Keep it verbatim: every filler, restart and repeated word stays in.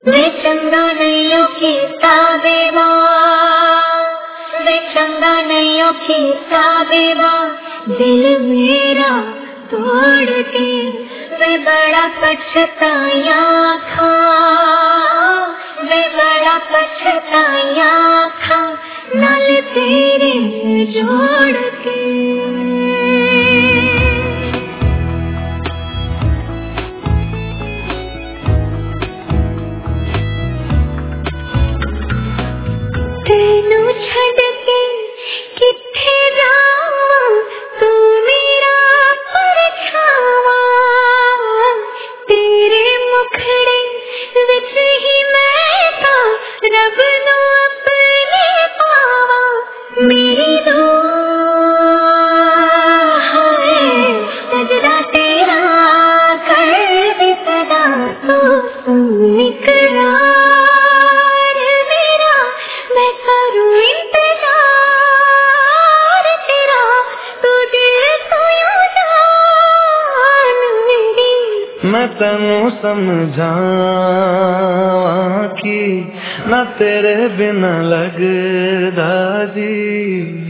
वे चंगा नहीं खींचा वे चंगा नहीं खींचा दिल मेरा तोड़ के वे बड़ा पछताया था वे बड़ा पछताया था नाल तेरे जोड़ के। तेनू छड़ के किथे जावा तू मेरा परछावा तेरे मुखड़े विच ही मैं था रब नू अपने पावा मेरी दुआ है सजदा तेरा कर दे सदा तू सुन इकरार मैं करूं इंतजार तेरा तुझे सोयूं जान मेरी। मैं तैनू समझावां कि ना तेरे बिना लगदा जी